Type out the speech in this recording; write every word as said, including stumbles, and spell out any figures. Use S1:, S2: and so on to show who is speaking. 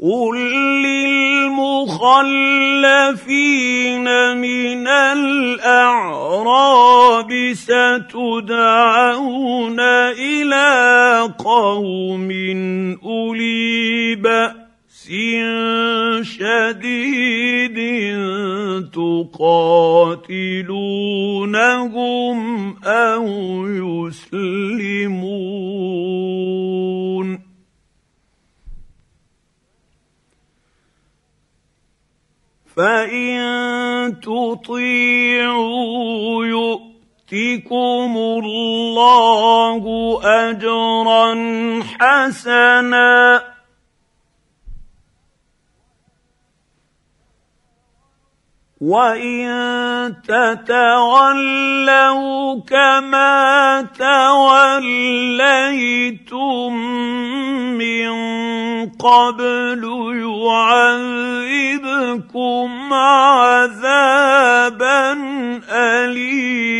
S1: قل للمخلفين من الأعراب ستدعون إلى قوم أولي بأس شديد تقاتلونهم أو يسلمون فإن تطيعوا يؤتكم الله أجرا حسنا وإن تتولوا كما توليتم من قبل يعذبكم عذابا أليما